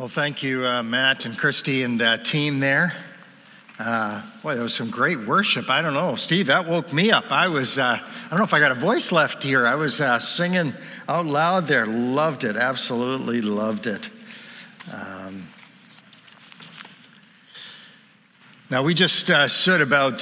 Well, thank you, Matt and Christy and team there. Boy, that was some great worship. I don't know, Steve, that woke me up. I don't know if I got a voice left here. I was singing out loud there. Loved it, absolutely loved it. Now, we just sang about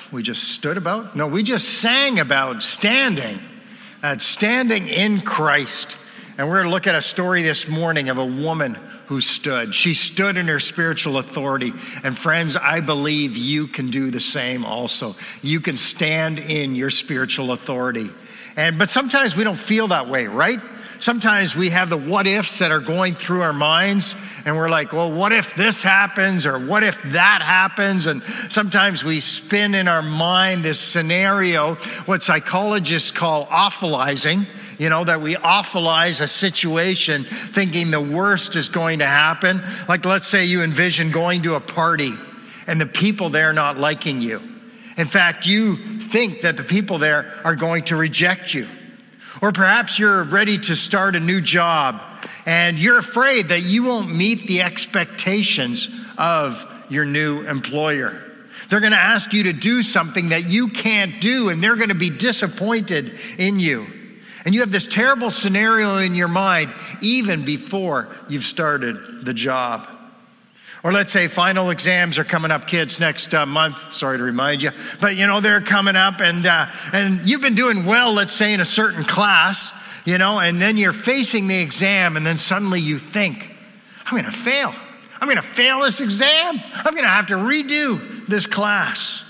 standing in Christ. And we're going to look at a story this morning of a woman who stood. She stood in her spiritual authority. And friends, I believe you can do the same also. You can stand in your spiritual authority. But sometimes we don't feel that way, right? Sometimes we have the what ifs that are going through our minds, and we're like, well, what if this happens, or what if that happens? And sometimes we spin in our mind this scenario, what psychologists call awfulizing, that we awfulize a situation thinking the worst is going to happen. Like, let's say you envision going to a party and the people there not liking you. In fact, you think that the people there are going to reject you. Or perhaps you're ready to start a new job and you're afraid that you won't meet the expectations of your new employer. They're going to ask you to do something that you can't do, and they're going to be disappointed in you. And you have this terrible scenario in your mind even before you've started the job. Or let's say final exams are coming up, kids, next month. Sorry to remind you. But, they're coming up, and you've been doing well, let's say, in a certain class, and then you're facing the exam, and then suddenly you think, I'm going to fail. I'm going to fail this exam. I'm going to have to redo this class.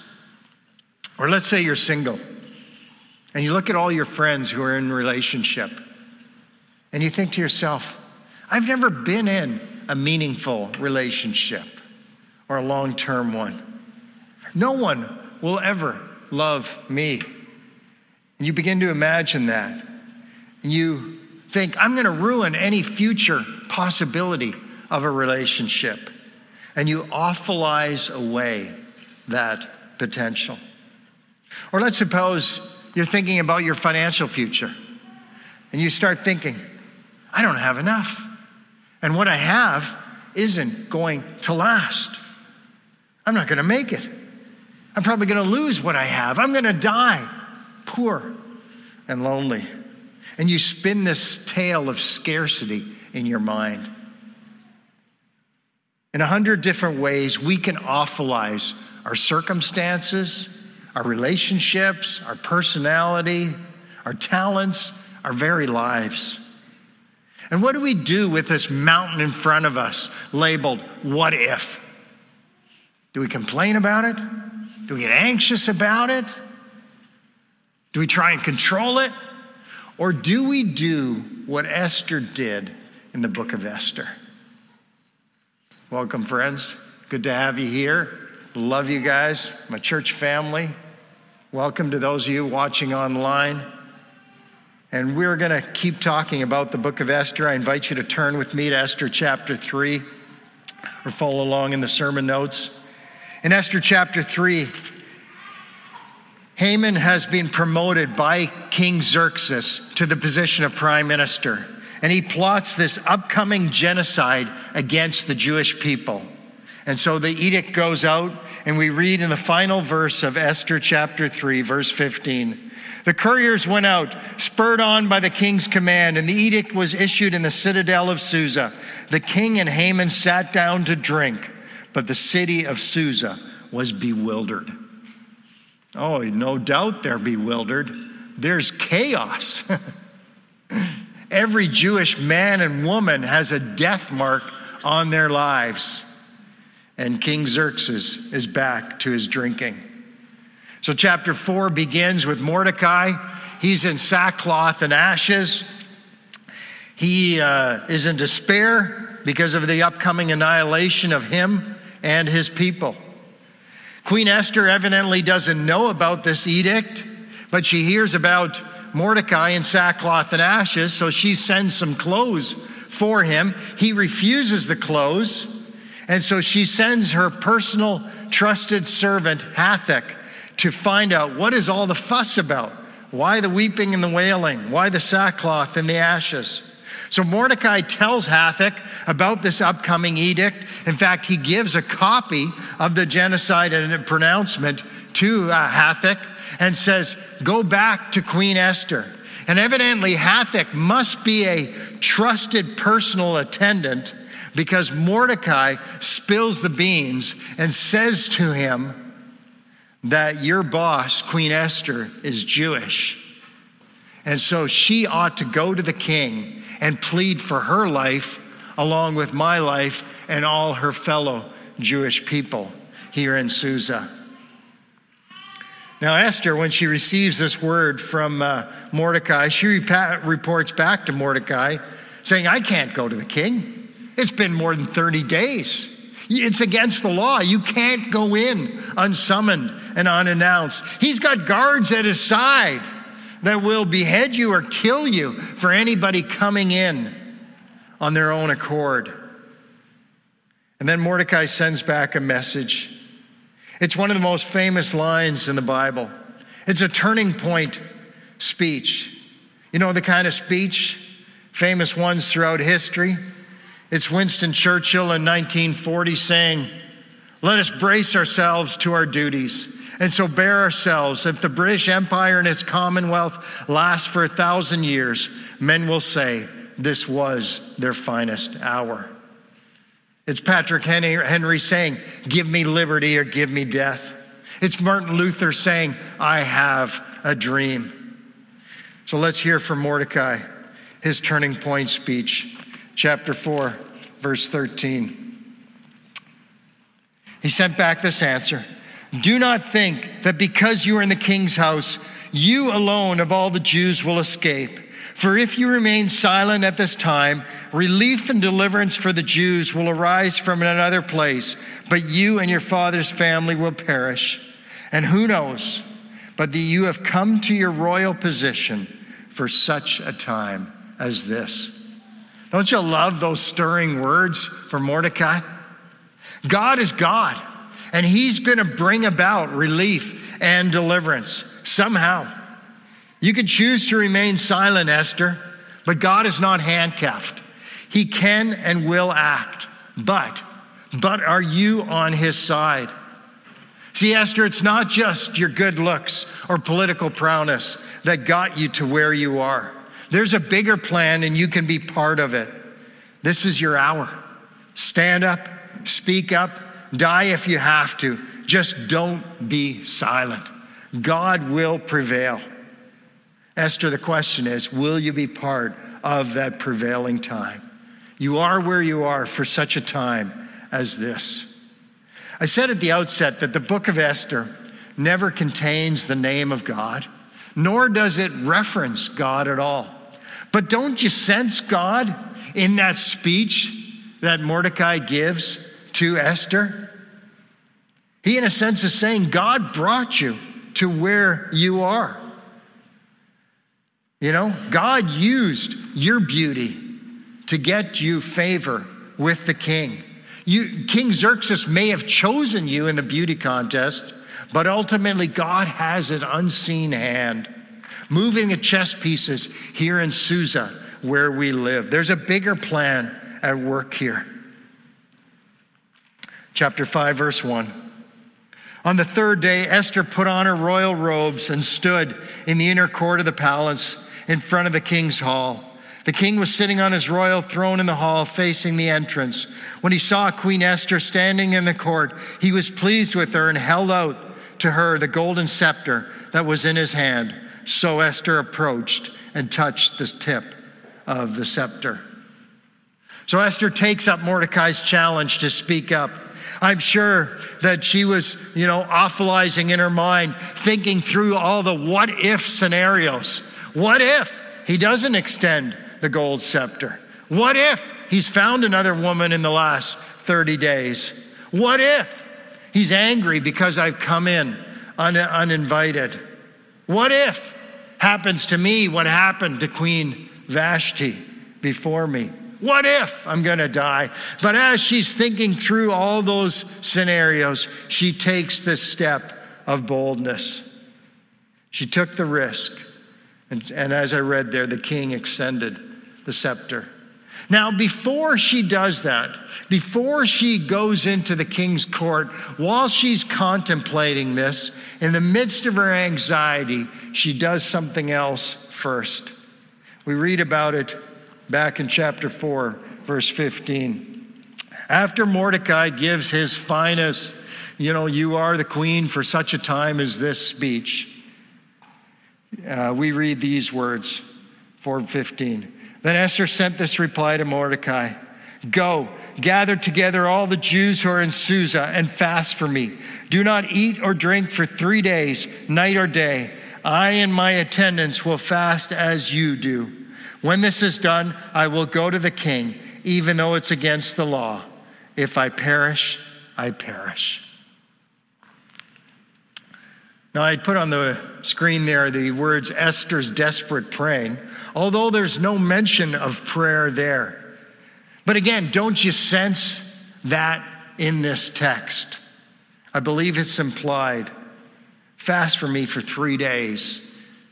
Or let's say you're single, and you look at all your friends who are in a relationship, and you think to yourself, I've never been in a meaningful relationship or a long-term one. No one will ever love me. And you begin to imagine that. And you think, I'm going to ruin any future possibility of a relationship. And you awfulize away that potential. Or let's suppose you're thinking about your financial future. And you start thinking, I don't have enough. And what I have isn't going to last. I'm not going to make it. I'm probably going to lose what I have. I'm going to die poor and lonely. And you spin this tale of scarcity in your mind. In 100 different ways, we can awfulize our circumstances, our relationships, our personality, our talents, our very lives. And what do we do with this mountain in front of us labeled, what if? Do we complain about it? Do we get anxious about it? Do we try and control it? Or do we do what Esther did in the book of Esther? Welcome, friends. Good to have you here. Love you guys, my church family. Welcome to those of you watching online. And we're going to keep talking about the book of Esther. I invite you to turn with me to Esther chapter 3 or follow along in the sermon notes. In Esther chapter 3, Haman has been promoted by King Xerxes to the position of prime minister. And he plots this upcoming genocide against the Jewish people. And so the edict goes out, and we read in the final verse of Esther chapter 3, verse 15. The couriers went out, spurred on by the king's command, and the edict was issued in the citadel of Susa. The king and Haman sat down to drink, but the city of Susa was bewildered. Oh, no doubt they're bewildered. There's chaos. Every Jewish man and woman has a death mark on their lives. And King Xerxes is back to his drinking. So chapter 4 begins with Mordecai. He's in sackcloth and ashes. He is in despair because of the upcoming annihilation of him and his people. Queen Esther evidently doesn't know about this edict, but she hears about Mordecai in sackcloth and ashes, so she sends some clothes for him. He refuses the clothes, and so she sends her personal trusted servant, Hathach, to find out what is all the fuss about. Why the weeping and the wailing? Why the sackcloth and the ashes? So Mordecai tells Hathach about this upcoming edict. In fact, he gives a copy of the genocide and a pronouncement to Hathach and says, go back to Queen Esther. And evidently Hathach must be a trusted personal attendant, because Mordecai spills the beans and says to him that your boss, Queen Esther, is Jewish. And so she ought to go to the king and plead for her life along with my life and all her fellow Jewish people here in Susa. Now, Esther, when she receives this word from Mordecai, she reports back to Mordecai saying, I can't go to the king. It's been more than 30 days. It's against the law. You can't go in unsummoned and unannounced. He's got guards at his side that will behead you or kill you for anybody coming in on their own accord. And then Mordecai sends back a message. It's one of the most famous lines in the Bible. It's a turning point speech. You know the kind of speech, famous ones throughout history? It's Winston Churchill in 1940 saying, let us brace ourselves to our duties, and so bear ourselves. If the British Empire and its Commonwealth last for 1,000 years, men will say this was their finest hour. It's Patrick Henry saying, give me liberty or give me death. It's Martin Luther saying, I have a dream. So let's hear from Mordecai, his turning point speech. Chapter 4, verse 13. He sent back this answer. Do not think that because you are in the king's house, you alone of all the Jews will escape. For if you remain silent at this time, relief and deliverance for the Jews will arise from another place, but you and your father's family will perish. And who knows, but that you have come to your royal position for such a time as this. Don't you love those stirring words for Mordecai? God is God, and he's going to bring about relief and deliverance somehow. You could choose to remain silent, Esther, but God is not handcuffed. He can and will act, but are you on his side? See, Esther, it's not just your good looks or political prowess that got you to where you are. There's a bigger plan, and you can be part of it. This is your hour. Stand up, speak up, die if you have to. Just don't be silent. God will prevail. Esther, the question is, will you be part of that prevailing time? You are where you are for such a time as this. I said at the outset that the book of Esther never contains the name of God, nor does it reference God at all. But don't you sense God in that speech that Mordecai gives to Esther? He, in a sense, is saying, God brought you to where you are. You know, God used your beauty to get you favor with the king. King Xerxes may have chosen you in the beauty contest, but ultimately God has an unseen hand moving the chess pieces here in Susa where we live. There's a bigger plan at work here. Chapter 5, verse 1. On the third day, Esther put on her royal robes and stood in the inner court of the palace in front of the king's hall. The king was sitting on his royal throne in the hall facing the entrance. When he saw Queen Esther standing in the court, he was pleased with her and held out to her the golden scepter that was in his hand. So Esther approached and touched the tip of the scepter. So Esther takes up Mordecai's challenge to speak up. I'm sure that she was, awfulizing in her mind, thinking through all the what-if scenarios. What if he doesn't extend the gold scepter? What if he's found another woman in the last 30 days? What if he's angry because I've come in uninvited? What if happens to me what happened to Queen Vashti before me? What if I'm going to die? But as she's thinking through all those scenarios, she takes this step of boldness. She took the risk. And as I read there, the king extended the scepter Now, before she does that, before she goes into the king's court, while she's contemplating this, in the midst of her anxiety, she does something else first. We read about it back in chapter 4, verse 15. After Mordecai gives his finest, you are the queen for such a time as this speech, we read these words, 4:15. Then Esther sent this reply to Mordecai. Go, gather together all the Jews who are in Susa and fast for me. Do not eat or drink for 3 days, night or day. I and my attendants will fast as you do. When this is done, I will go to the king, even though it's against the law. If I perish, I perish. Now, I put on the screen there the words Esther's desperate praying, although there's no mention of prayer there. But again, don't you sense that in this text? I believe it's implied. Fast for me for 3 days.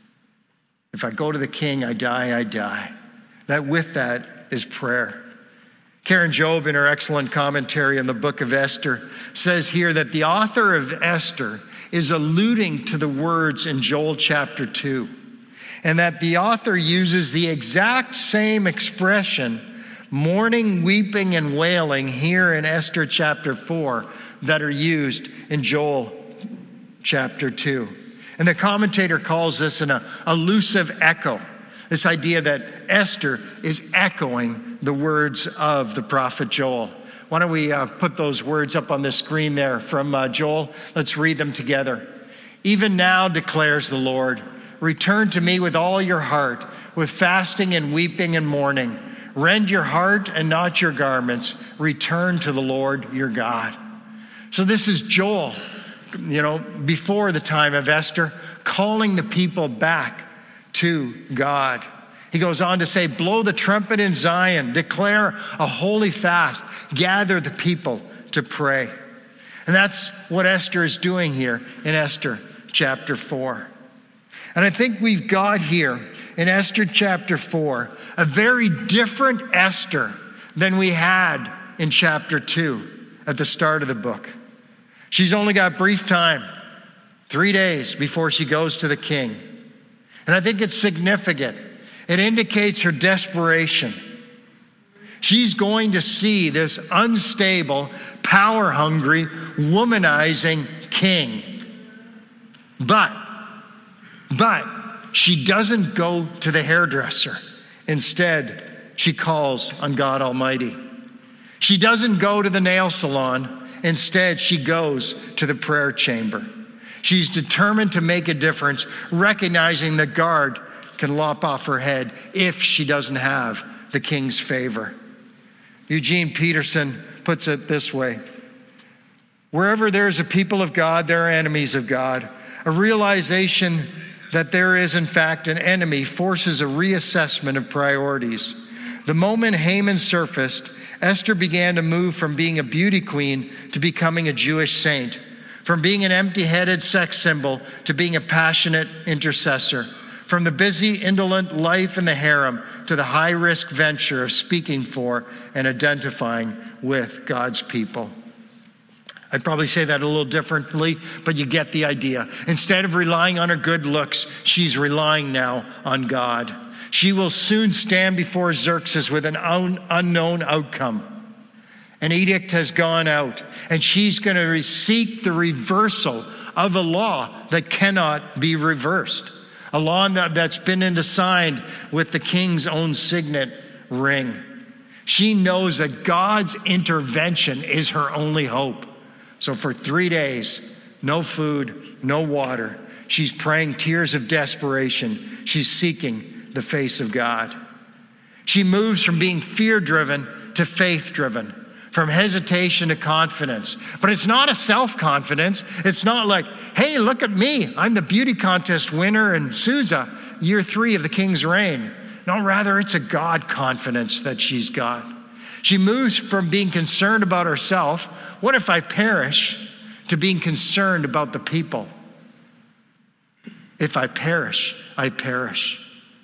If I go to the king, I die, I die. That with that is prayer. Karen Jobe, in her excellent commentary on the book of Esther, says here that the author of Esther is alluding to the words in Joel chapter 2, and that the author uses the exact same expression, mourning, weeping, and wailing, here in Esther chapter 4, that are used in Joel chapter 2. And the commentator calls this an elusive echo, this idea that Esther is echoing the words of the prophet Joel. Why don't we put those words up on the screen there from Joel? Let's read them together. Even now, declares the Lord, return to me with all your heart, with fasting and weeping and mourning. Rend your heart and not your garments. Return to the Lord your God. So this is Joel, before the time of Esther, calling the people back to God. He goes on to say, blow the trumpet in Zion, declare a holy fast, gather the people to pray. And that's what Esther is doing here in Esther chapter 4. And I think we've got here in Esther chapter 4 a very different Esther than we had in chapter 2 at the start of the book. She's only got brief time, 3 days before she goes to the king. And I think it's significant. It indicates her desperation. She's going to see this unstable, power-hungry, womanizing king. But she doesn't go to the hairdresser. Instead, she calls on God Almighty. She doesn't go to the nail salon. Instead, she goes to the prayer chamber. She's determined to make a difference, recognizing the guard can lop off her head if she doesn't have the king's favor. Eugene Peterson puts it this way: wherever there's a people of God, there are enemies of God. A realization that there is, in fact, an enemy forces a reassessment of priorities. The moment Haman surfaced, Esther began to move from being a beauty queen to becoming a Jewish saint, from being an empty-headed sex symbol to being a passionate intercessor, from the busy, indolent life in the harem to the high-risk venture of speaking for and identifying with God's people. I'd probably say that a little differently, but you get the idea. Instead of relying on her good looks, she's relying now on God. She will soon stand before Xerxes with an unknown outcome. An edict has gone out, and she's going to seek the reversal of a law that cannot be reversed. A law that's been signed with the king's own signet ring. She knows that God's intervention is her only hope. So for 3 days, no food, no water, she's praying tears of desperation. She's seeking the face of God. She moves from being fear-driven to faith-driven, from hesitation to confidence. But it's not a self-confidence. It's not like, hey, look at me. I'm the beauty contest winner in Susa, year 3 of the king's reign. No, rather, it's a God confidence that she's got. She moves from being concerned about herself, what if I perish, to being concerned about the people. If I perish, I perish.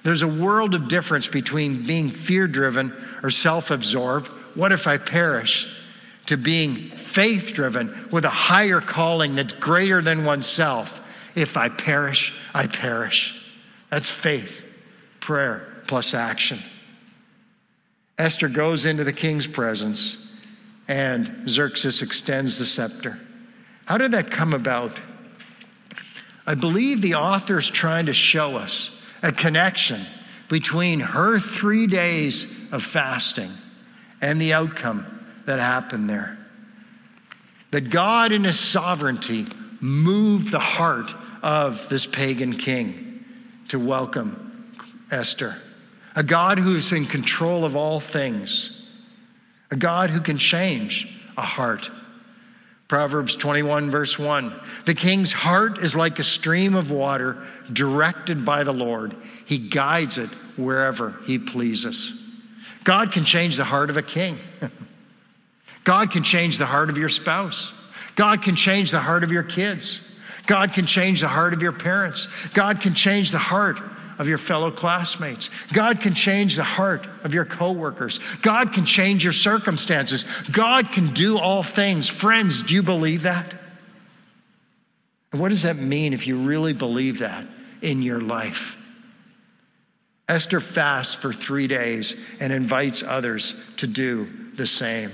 There's a world of difference between being fear-driven or self-absorbed, what if I perish, to being faith-driven with a higher calling that's greater than oneself. If I perish, I perish. That's faith, prayer, plus action. Esther goes into the king's presence, and Xerxes extends the scepter. How did that come about? I believe the author's trying to show us a connection between her 3 days of fasting and the outcome that happened there. That God in his sovereignty moved the heart of this pagan king to welcome Esther. A God who's in control of all things. A God who can change a heart. Proverbs 21 verse 1. The king's heart is like a stream of water directed by the Lord. He guides it wherever he pleases. God can change the heart of a king. God can change the heart of your spouse. God can change the heart of your kids. God can change the heart of your parents. God can change the heart of your fellow classmates. God can change the heart of your coworkers. God can change your circumstances. God can do all things. Friends, do you believe that? And what does that mean if you really believe that in your life? Esther fasts for 3 days and invites others to do the same.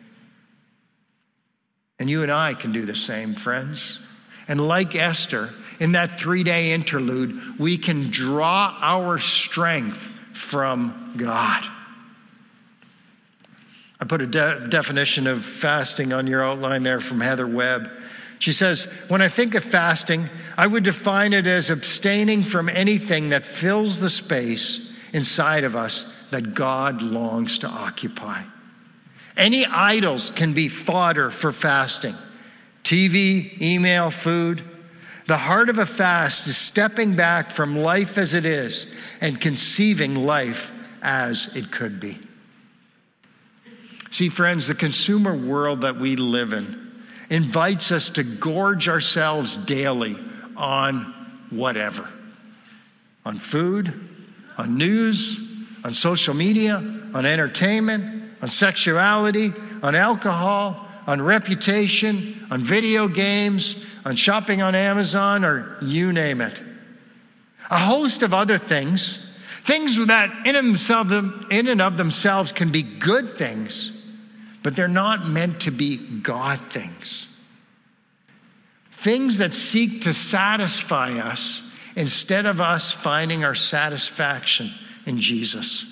And you and I can do the same, friends. And like Esther, in that 3-day interlude, we can draw our strength from God. I put a definition of fasting on your outline there from Heather Webb. She says, when I think of fasting, I would define it as abstaining from anything that fills the space inside of us that God longs to occupy. Any idols can be fodder for fasting. TV, email, food. The heart of a fast is stepping back from life as it is and conceiving life as it could be. See, friends, the consumer world that we live in invites us to gorge ourselves daily on whatever. On food, on news, on social media, on entertainment, on sexuality, on alcohol, on reputation, on video games, on shopping on Amazon, or you name it. A host of other things that in and of themselves can be good things, but they're not meant to be God things. Things that seek to satisfy us instead of us finding our satisfaction in Jesus.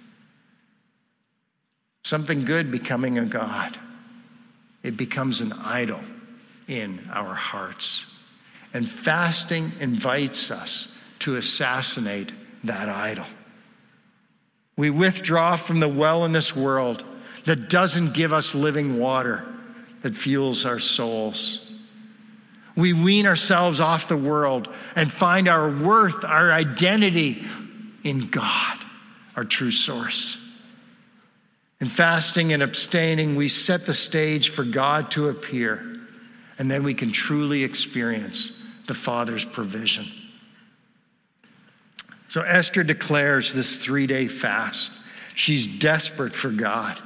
Something good becoming a God. It becomes an idol in our hearts. And fasting invites us to assassinate that idol. We withdraw from the well in this world that doesn't give us living water that fuels our souls. We wean ourselves off the world and find our worth, our identity in God, our true source. In fasting and abstaining, we set the stage for God to appear, and then we can truly experience the Father's provision. So Esther declares this 3-day fast. She's desperate for God.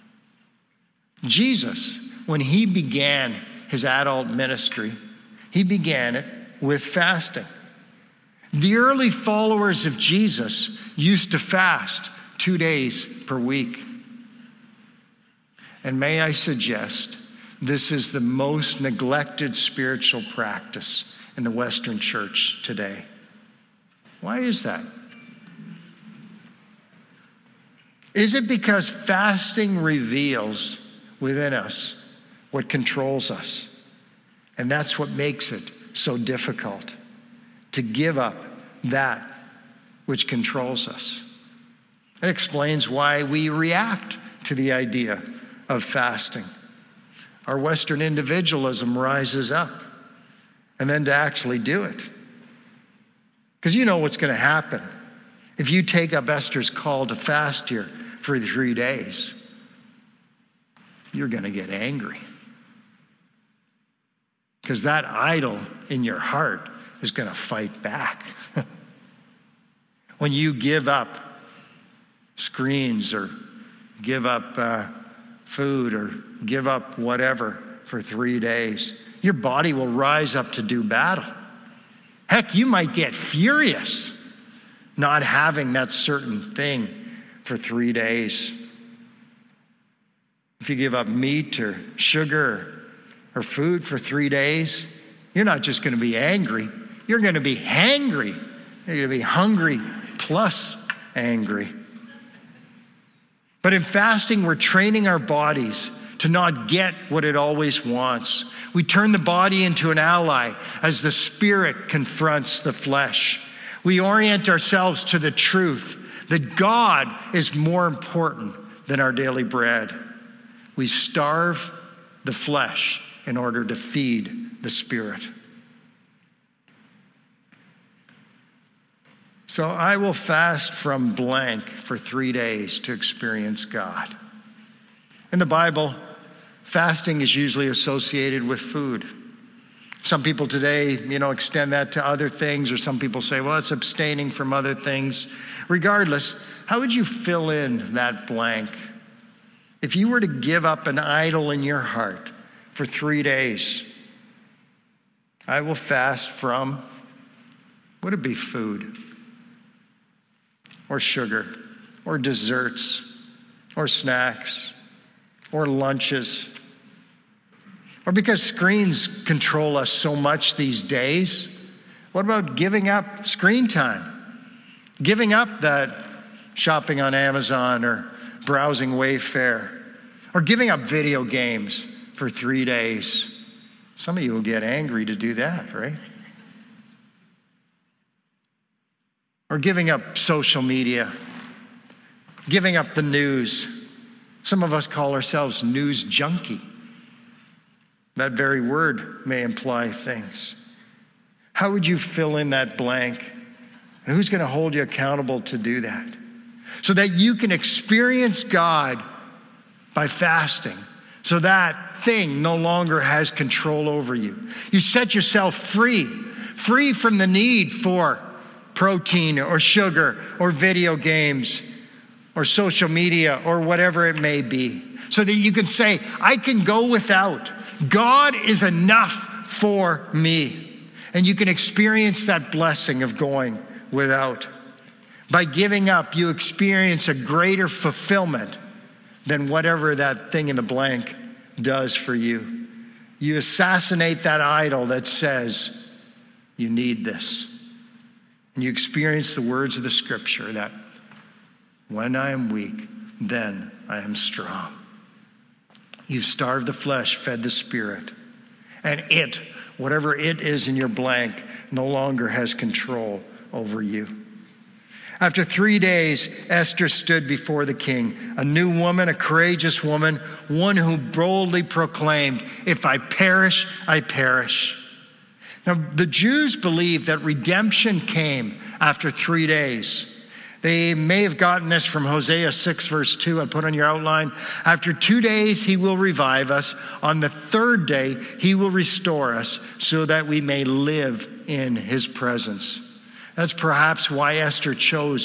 Jesus, when he began his adult ministry, he began it with fasting. The early followers of Jesus used to fast 2 days per week. And may I suggest, this is the most neglected spiritual practice in the Western church today. Why is that? Is it because fasting reveals within us what controls us? And that's what makes it so difficult to give up that which controls us. It explains why we react to the idea of fasting. Our Western individualism rises up, and then to actually do it. Because you know what's going to happen if you take up Esther's call to fast here for 3 days. You're going to get angry. Because that idol in your heart is going to fight back. When you give up screens or give up food or give up whatever for 3 days, your body will rise up to do battle. Heck, you might get furious not having that certain thing for 3 days. If you give up meat or sugar or food for 3 days, you're not just going to be angry, you're going to be hangry. You're going to be hungry plus angry. But in fasting, we're training our bodies to not get what it always wants. We turn the body into an ally as the spirit confronts the flesh. We orient ourselves to the truth that God is more important than our daily bread. We starve the flesh in order to feed the spirit. So I will fast from blank for 3 days to experience God. In the Bible, fasting is usually associated with food. Some people today, extend that to other things, or some people say, well, it's abstaining from other things. Regardless, how would you fill in that blank? If you were to give up an idol in your heart for 3 days, I will fast from, would it be food? Or sugar, or desserts, or snacks, or lunches. Or because screens control us so much these days, what about giving up screen time? Giving up that shopping on Amazon or browsing Wayfair, or giving up video games for 3 days. Some of you will get angry to do that, right? Or giving up social media, giving up the news. Some of us call ourselves news junkie. That very word may imply things. How would you fill in that blank? And who's going to hold you accountable to do that? So that you can experience God by fasting, so that thing no longer has control over you. You set yourself free from the need for protein or sugar or video games or social media or whatever it may be, so that you can say, I can go without. God is enough for me. And you can experience that blessing of going without. By giving up, you experience a greater fulfillment than whatever that thing in the blank does for you. You assassinate that idol that says, you need this. And you experience the words of the scripture that when I am weak, then I am strong. You've starved the flesh, fed the spirit. And it, whatever it is in your blank, no longer has control over you. After 3 days, Esther stood before the king, a new woman, a courageous woman, one who boldly proclaimed, if I perish, I perish. Now, the Jews believed that redemption came after 3 days. They may have gotten this from Hosea 6, verse 2. I put on your outline. After 2 days, he will revive us. On the third day, he will restore us so that we may live in his presence. That's perhaps why Esther chose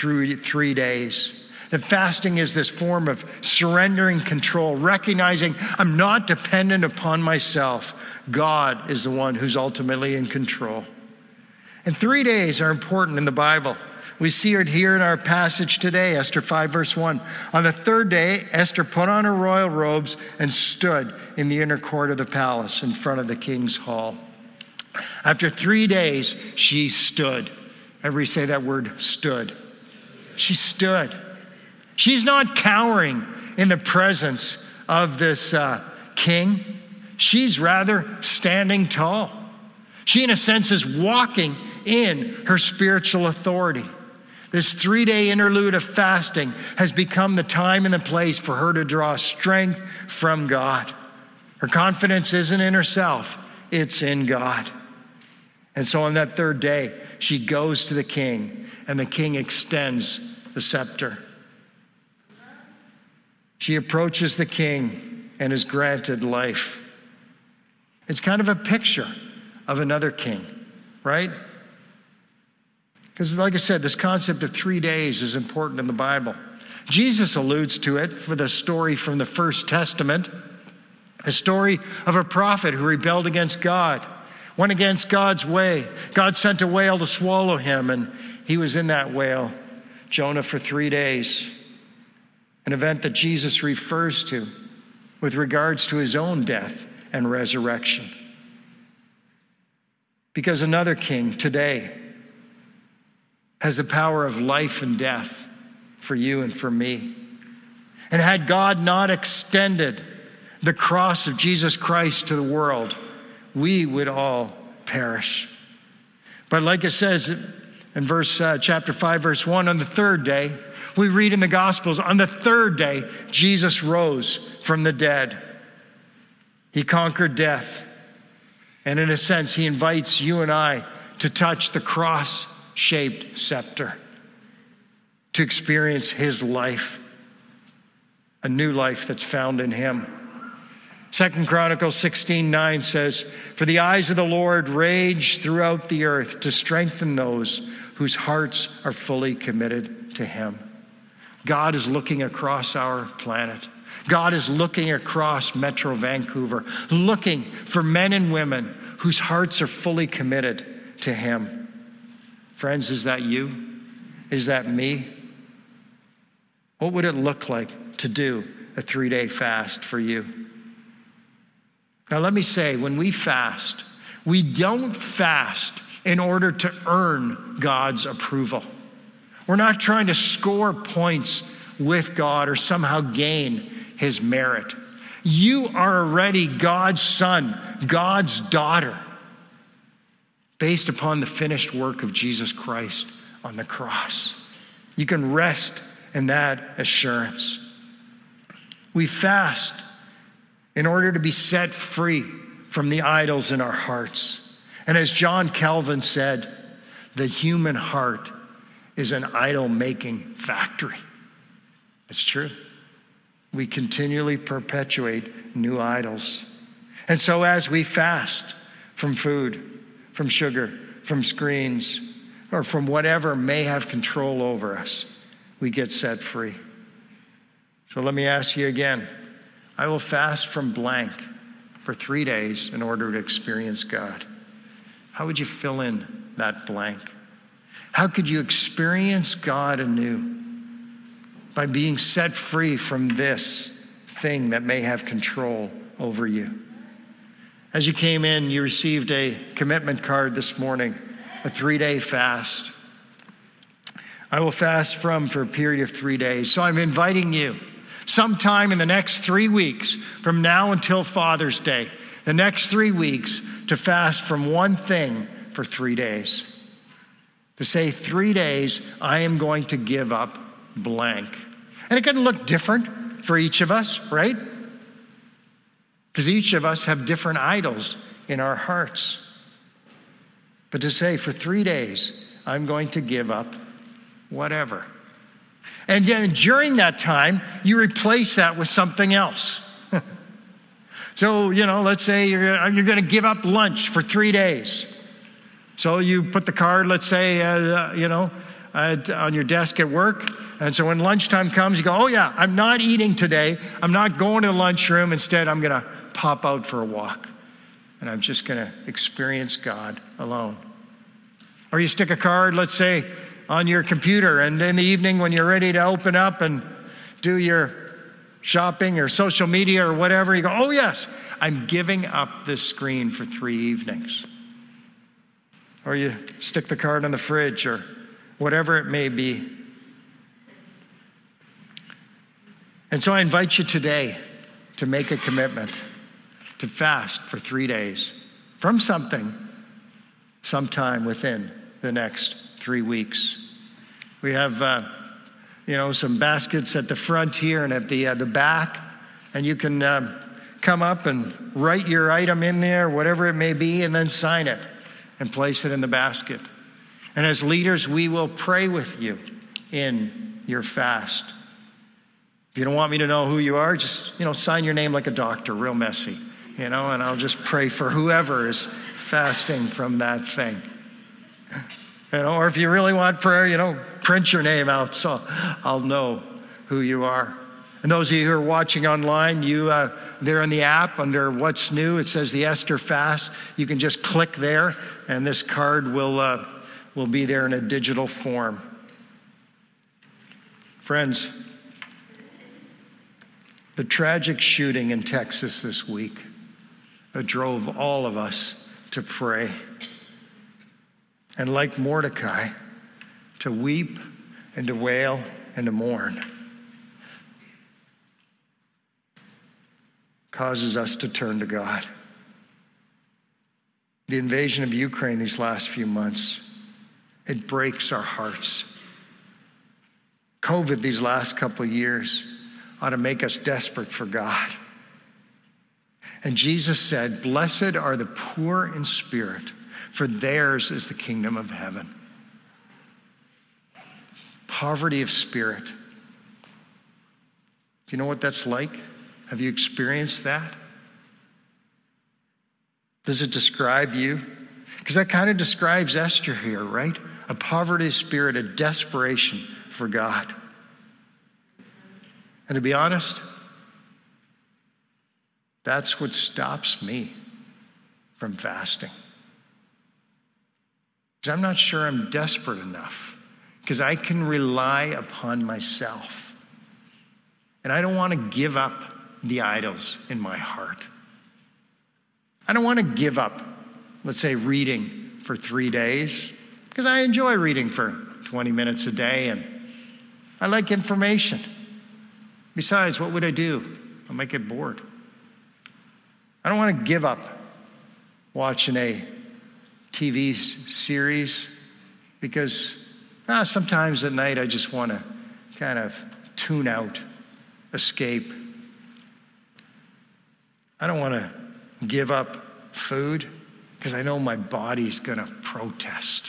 3 days. That fasting is this form of surrendering control, recognizing I'm not dependent upon myself. God is the one who's ultimately in control. And 3 days are important in the Bible. We see it here in our passage today, Esther 5, verse 1. On the third day, Esther put on her royal robes and stood in the inner court of the palace in front of the king's hall. After 3 days, she stood. Everybody say that word, stood. She stood. She's not cowering in the presence of this king. She's rather standing tall. She, in a sense, is walking in her spiritual authority. This 3-day interlude of fasting has become the time and the place for her to draw strength from God. Her confidence isn't in herself, it's in God. And so on that third day, she goes to the king, and the king extends the scepter. She approaches the king and is granted life. It's kind of a picture of another king, right? Because like I said, this concept of 3 days is important in the Bible. Jesus alludes to it for the story from the First Testament, a story of a prophet who rebelled against God, went against God's way. God sent a whale to swallow him, and he was in that whale, Jonah, for 3 days. An event that Jesus refers to with regards to his own death and resurrection. Because another king today has the power of life and death for you and for me. And had God not extended the cross of Jesus Christ to the world, we would all perish. But like it says in chapter 5, verse 1, on the third day, we read in the Gospels, on the third day, Jesus rose from the dead. He conquered death. And in a sense, he invites you and I to touch the cross-shaped scepter, to experience his life, a new life that's found in him. 2 Chronicles 16:9 says, "For the eyes of the Lord rage throughout the earth to strengthen those whose hearts are fully committed to him." God is looking across our planet. God is looking across Metro Vancouver, looking for men and women whose hearts are fully committed to him. Friends, is that you? Is that me? What would it look like to do a 3-day fast for you? Now let me say, when we fast, we don't fast in order to earn God's approval. We're not trying to score points with God or somehow gain his merit. You are already God's son, God's daughter, based upon the finished work of Jesus Christ on the cross. You can rest in that assurance. We fast in order to be set free from the idols in our hearts. And as John Calvin said, the human heart is an idol-making factory. It's true. We continually perpetuate new idols. And so as we fast from food, from sugar, from screens, or from whatever may have control over us, we get set free. So let me ask you again. I will fast from blank for 3 days in order to experience God. How would you fill in that blank? How could you experience God anew? By being set free from this thing that may have control over you. As you came in, you received a commitment card this morning, a 3-day fast. I will fast for a period of 3 days. So I'm inviting you sometime in the next 3 weeks, from now until Father's Day, the next 3 weeks, to fast from one thing for 3 days. To say 3 days, I am going to give up blank. And it can look different for each of us, right? Because each of us have different idols in our hearts. But to say for 3 days, I'm going to give up whatever. And then during that time, you replace that with something else. So, let's say you're going to give up lunch for 3 days. So you put the card, let's say, on your desk at work. And so when lunchtime comes, you go, oh yeah, I'm not eating today. I'm not going to the lunchroom. Instead, I'm going to pop out for a walk. And I'm just going to experience God alone. Or you stick a card, let's say, on your computer. And in the evening when you're ready to open up and do your shopping or social media or whatever, you go, oh yes, I'm giving up this screen for 3 evenings. Or you stick the card on the fridge or whatever it may be. And so I invite you today to make a commitment to fast for 3 days from something sometime within the next 3 weeks. We have, some baskets at the front here and at the back, and you can come up and write your item in there, whatever it may be, and then sign it and place it in the basket. And as leaders, we will pray with you in your fast. If you don't want me to know who you are, just, sign your name like a doctor, real messy, and I'll just pray for whoever is fasting from that thing. Or if you really want prayer, print your name out so I'll know who you are. And those of you who are watching online, there in the app under What's New, it says the Esther Fast. You can just click there, and this card will be there in a digital form. Friends, the tragic shooting in Texas this week drove all of us to pray. And like Mordecai, to weep and to wail and to mourn. Causes us to turn to God. The invasion of Ukraine these last few months, it breaks our hearts. COVID these last couple of years ought to make us desperate for God. And Jesus said, "Blessed are the poor in spirit, for theirs is the kingdom of heaven." Poverty of spirit. Do you know what that's like? Have you experienced that? Does it describe you? Because that kind of describes Esther here, right? A poverty of spirit, a desperation for God. And to be honest, that's what stops me from fasting. Because I'm not sure I'm desperate enough. Because I can rely upon myself. And I don't want to give up the idols in my heart. I don't want to give up, let's say, reading for 3 days, because I enjoy reading for 20 minutes a day and I like information. Besides, what would I do? I might get bored. I don't want to give up watching a TV series because sometimes at night I just want to kind of tune out, escape. I don't want to give up food because I know my body's going to protest.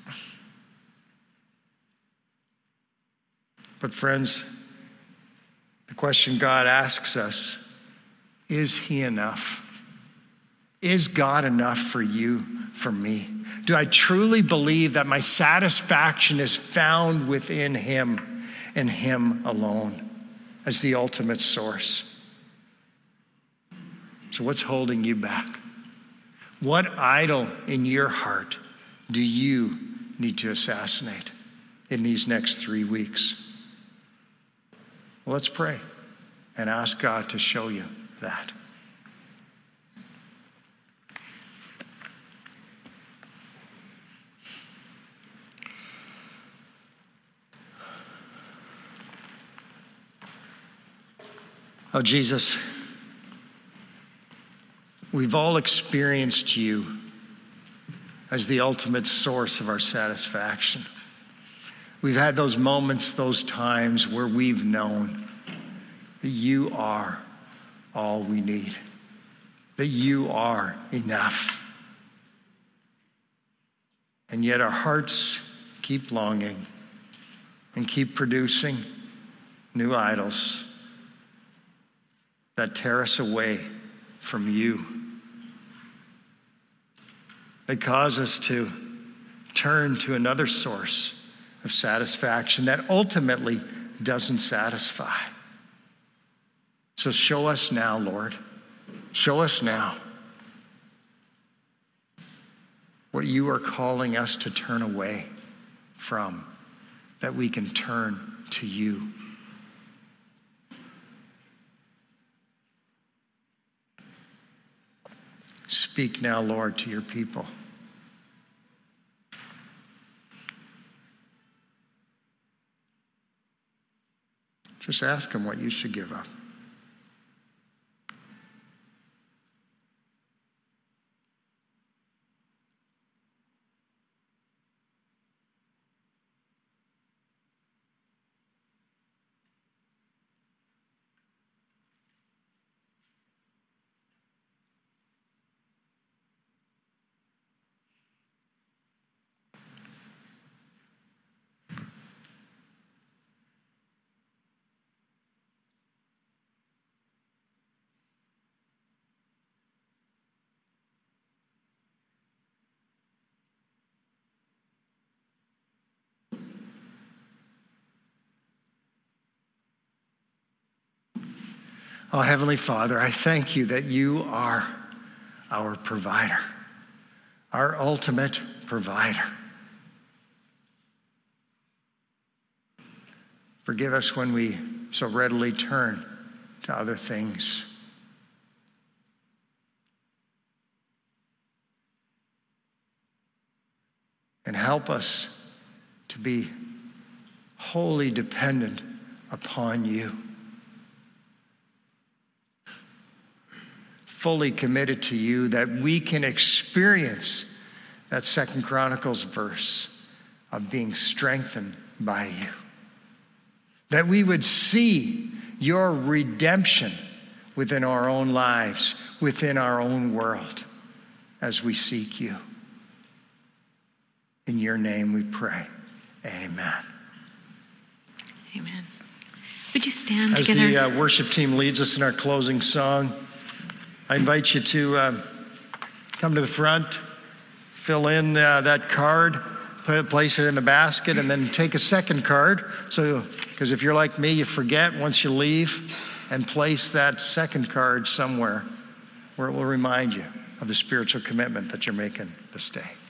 But friends, the question God asks us, is he enough? Is God enough for you, for me? Do I truly believe that my satisfaction is found within him and him alone as the ultimate source? So what's holding you back? What idol in your heart do you need to assassinate in these next 3 weeks? Well, let's pray and ask God to show you that. Oh, Jesus, we've all experienced you as the ultimate source of our satisfaction. We've had those moments, those times where we've known that you are all we need, that you are enough. And yet our hearts keep longing and keep producing new idols that tear us away from you. They cause us to turn to another source of satisfaction that ultimately doesn't satisfy. So show us now, Lord. Show us now what you are calling us to turn away from, that we can turn to you. Speak now, Lord, to your people. Just ask him what you should give up. Oh, Heavenly Father, I thank you that you are our provider, our ultimate provider. Forgive us when we so readily turn to other things. And help us to be wholly dependent upon you. Fully committed to you, that we can experience that 2 Chronicles verse of being strengthened by you. That we would see your redemption within our own lives, within our own world, as we seek you. In your name we pray. Amen. Amen. Would you stand As together? the worship team leads us in our closing song, I invite you to come to the front, fill in that card, place it in the basket, and then take a second card. So, because if you're like me, you forget once you leave, and place that second card somewhere where it will remind you of the spiritual commitment that you're making this day.